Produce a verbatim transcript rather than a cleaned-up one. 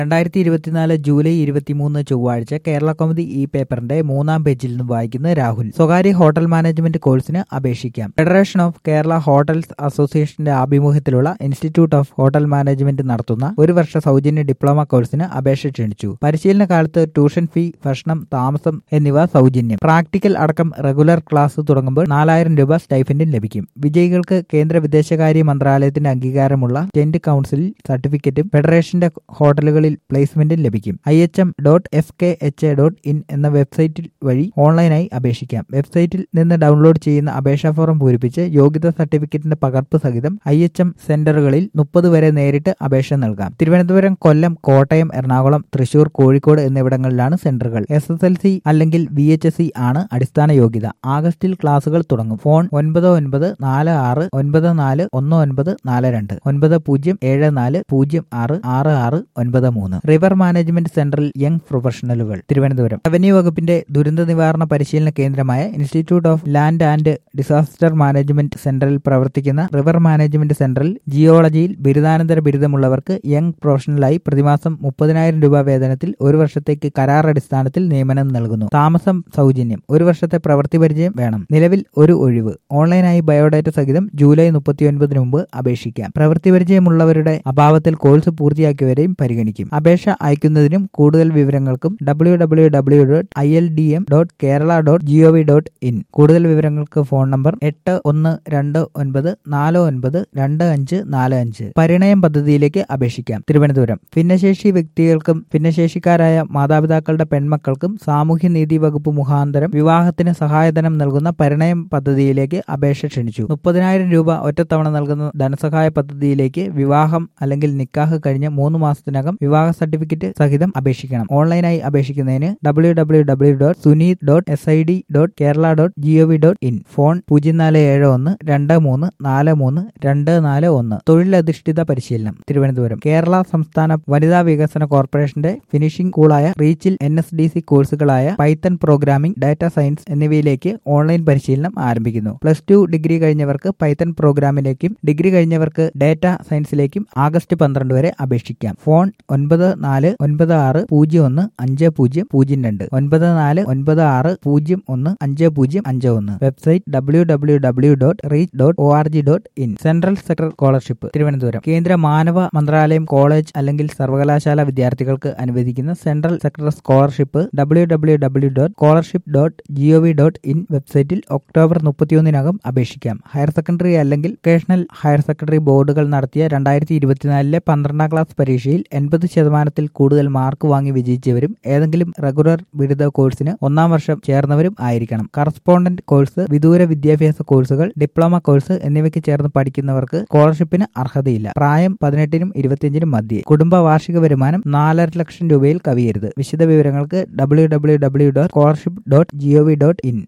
രണ്ടായിരത്തി ഇരുപത്തിനാല് ജൂലൈ ഇരുപത്തിമൂന്ന് ചൊവ്വാഴ്ച കേരള കൗമുദി ഈ പേപ്പറിന്റെ മൂന്നാം പേജിൽ നിന്ന് വായിക്കുന്ന രാഹുൽ. സ്വകാര്യ ഹോട്ടൽ മാനേജ്മെന്റ് കോഴ്സിന് അപേക്ഷിക്കാം. ഫെഡറേഷൻ ഓഫ് കേരള ഹോട്ടൽസ് അസോസിയേഷന്റെ ആഭിമുഖ്യത്തിലുള്ള ഇൻസ്റ്റിറ്റ്യൂട്ട് ഓഫ് ഹോട്ടൽ മാനേജ്മെന്റ് നടത്തുന്ന ഒരു വർഷ സൗജന്യ ഡിപ്ലോമ കോഴ്സിന് അപേക്ഷ ക്ഷണിച്ചു. പരിശീലന കാലത്ത് ട്യൂഷൻ ഫീ, ഭക്ഷണം, താമസം എന്നിവ സൗജന്യം. പ്രാക്ടിക്കൽ അടക്കം റെഗുലർ ക്ലാസ് തുടങ്ങുമ്പോൾ നാലായിരം രൂപ സ്റ്റൈഫൻഡും ലഭിക്കും. വിജയികൾക്ക് കേന്ദ്ര വിദേശകാര്യ മന്ത്രാലയത്തിന്റെ അംഗീകാരമുള്ള ടെന്റ് കൌൺസിൽ സർട്ടിഫിക്കറ്റും ഫെഡറേഷന്റെ ഹോട്ടലുകളിൽ പ്ലേസ്മെന്റും ലഭിക്കും. I H M dot F K H A dot in എന്ന വെബ്സൈറ്റിൽ വഴി ഓൺലൈനായി അപേക്ഷിക്കാം. വെബ്സൈറ്റിൽ നിന്ന് ഡൗൺലോഡ് ചെയ്യുന്ന അപേക്ഷാ ഫോറം പൂരിപ്പിച്ച് യോഗ്യതാ സർട്ടിഫിക്കറ്റിന്റെ പകർപ്പ് സഹിതം ഐ എച്ച് എം സെന്ററുകളിൽ മുപ്പത് വരെ നേരിട്ട് അപേക്ഷ നൽകാം. തിരുവനന്തപുരം, കൊല്ലം, കോട്ടയം, എറണാകുളം, തൃശൂർ, കോഴിക്കോട് എന്നിവിടങ്ങളിലാണ് സെന്ററുകൾ. എസ് എസ് എൽ സി അല്ലെങ്കിൽ വി എച്ച് എസ് സി ആണ് അടിസ്ഥാന യോഗ്യത. ആഗസ്റ്റിൽ ക്ലാസുകൾ തുടങ്ങും. ഫോൺ ഒൻപത് ഒൻപത് നാല് ആറ് ഒൻപത് നാല് ഒന്ന് ഒൻപത് നാല് രണ്ട് ഒൻപത് പൂജ്യം ഏഴ് നാല് പൂജ്യം ആറ് ആറ് ആറ് ഒൻപത് മൂന്ന്. റിവർ മാനേജ്മെന്റ് സെന്ററിൽ യങ് പ്രൊഫഷണലുകൾ. തിരുവനന്തപുരം റവന്യൂ വകുപ്പിന്റെ ദുരന്ത നിവാരണ പരിശീലന കേന്ദ്രമായ institute of land and disaster management സെന്ററിൽ പ്രവർത്തിക്കുന്ന റിവർ മാനേജ്മെന്റ് സെന്ററിൽ ജിയോളജിയിൽ ബിരുദാനന്തര ബിരുദമുള്ളവർക്ക് യങ് പ്രൊഫഷണലായി പ്രതിമാസം മുപ്പതിനായിരം രൂപ വേതനത്തിൽ ഒരു വർഷത്തേക്ക് കരാർ അടിസ്ഥാനത്തിൽ നിയമനം നൽകുന്നു. താമസം സൗജന്യം. ഒരു വർഷത്തെ പ്രവൃത്തി പരിചയം വേണം. നിലവിൽ ഒരു ഒഴിവ്. ഓൺലൈനായി ബയോഡാറ്റ സഹിതം ജൂലൈ മുപ്പത്തിയൊൻപതിന് മുമ്പ് അപേക്ഷിക്കാം. പ്രവൃത്തി പരിചയമുള്ളവരുടെ അഭാവത്തിൽ കോഴ്സ് പൂർത്തിയാക്കിയവരെയും പരിഗണിക്കും. അപേക്ഷ അയക്കുന്നതിനും കൂടുതൽ വിവരങ്ങൾക്കും W W W dot I L D M dot Kerala dot G O V dot in. കൂടുതൽ വിവരങ്ങൾക്ക് ഫോൺ നമ്പർ എട്ട് ഒന്ന് രണ്ട് ഒൻപത് നാല് ഒൻപത് രണ്ട് അഞ്ച് നാല് അഞ്ച്. പരിണയം പദ്ധതിയിലേക്ക് അപേക്ഷിക്കാം. തിരുവനന്തപുരം ഭിന്നശേഷി വ്യക്തികൾക്കും ഭിന്നശേഷിക്കാരായ മാതാപിതാക്കളുടെ പെൺമക്കൾക്കും സാമൂഹ്യനീതി വകുപ്പ് മുഖാന്തരം വിവാഹത്തിന് സഹായധനം നൽകുന്ന പരിണയം പദ്ധതിയിലേക്ക് അപേക്ഷ ക്ഷണിച്ചു. മുപ്പതിനായിരം രൂപ ഒറ്റത്തവണ നൽകുന്ന ധനസഹായ പദ്ധതിയിലേക്ക് വിവാഹം അല്ലെങ്കിൽ നിക്കാഹ് കഴിഞ്ഞ മൂന്ന് മാസത്തിനകം വിവാഹ സർട്ടിഫിക്കറ്റ് സഹിതം അപേക്ഷിക്കണം. ഓൺലൈനായി അപേക്ഷിക്കുന്നതിന് W W W dot Suneet dot S I D dot Kerala dot G O V dot in. Phone പൂജ്യം നാല് ഏഴ് ഒന്ന് രണ്ട് മൂന്ന് നാല് മൂന്ന് രണ്ട് നാല് ഒന്ന്. തൊഴിലധിഷ്ഠിത പരിശീലനം. തിരുവനന്തപുരം കേരള സംസ്ഥാന വനിതാ വികസന കോർപ്പറേഷന്റെ ഫിനിഷിംഗ് സ്കൂളായ റീച്ചിൽ എൻ എസ് ഡി സി കോഴ്സുകളായ പൈത്തൺ പ്രോഗ്രാമിംഗ്, ഡാറ്റ സയൻസ് എന്നിവയിലേക്ക് ഓൺലൈൻ പരിശീലനം ആരംഭിക്കുന്നു. പ്ലസ് ടു ഡിഗ്രി കഴിഞ്ഞവർക്ക് പൈത്തൺ പ്രോഗ്രാമിലേക്കും ഡിഗ്രി കഴിഞ്ഞവർക്ക് ഡാറ്റ സയൻസിലേക്കും ആഗസ്റ്റ് പന്ത്രണ്ട് വരെ അപേക്ഷിക്കാം. ഫോൺ ഒൻപത് നാല് ഒൻപത് ആറ് പൂജ്യം ഒന്ന് അഞ്ച് പൂജ്യം പൂജ്യം രണ്ട് ഒൻപത് നാല് ഒൻപത് ആറ് പൂജ്യം ഒന്ന് അഞ്ച് പൂജ്യം അഞ്ച് ഒന്ന്. Website W W W dot reach dot O R G dot in. Central sector scholarship. Thiruvananthapuram കേന്ദ്ര മാനവ മന്ത്രാലയം കോളേജ് അല്ലെങ്കിൽ സർവകലാശാല വിദ്യാർത്ഥികൾക്ക് അനുവദിക്കുന്ന central sector scholarship W W W dot scholarship dot G O V dot in വെബ്സൈറ്റിൽ ഒക്ടോബർ മുപ്പത്തിയൊന്നിനകം അപേക്ഷിക്കാം. ഹയർ സെക്കൻഡറി അല്ലെങ്കിൽ വൊക്കേഷണൽ ഹയർ സെക്കൻഡറി ബോർഡുകൾ നടത്തിയ രണ്ടായിരത്തി ഇരുപത്തിനാലിലെ പന്ത്രണ്ടാം ക്ലാസ് പരീക്ഷയിൽ എൺപത് ശതമാനത്തിൽ കൂടുതൽ മാർക്ക് വാങ്ങി വിജയിച്ചവരും ഏതെങ്കിലും റെഗുലർ ബിരുദ കോഴ്സിന് ഒന്നാം വർഷം ചേർന്നവരും ആയിരിക്കണം. കറസ്പോണ്ടന്റ് കോഴ്സ്, വിദൂര വിദ്യാഭ്യാസ കോഴ്സുകൾ, ഡിപ്ലോമ കോഴ്സ് എന്നിവയ്ക്ക് ചേർന്ന് പഠിക്കുന്നവർക്ക് സ്കോളർഷിപ്പിന് അർഹതയില്ല. പ്രായം പതിനെട്ടിനും ഇരുപത്തിയഞ്ചിനും മധ്യേ. കുടുംബ വാർഷിക വരുമാനം നാലര ലക്ഷം രൂപയിൽ കവിയരുത്. വിശദ വിവരങ്ങൾക്ക് W W W dot scholarship dot G O V dot in.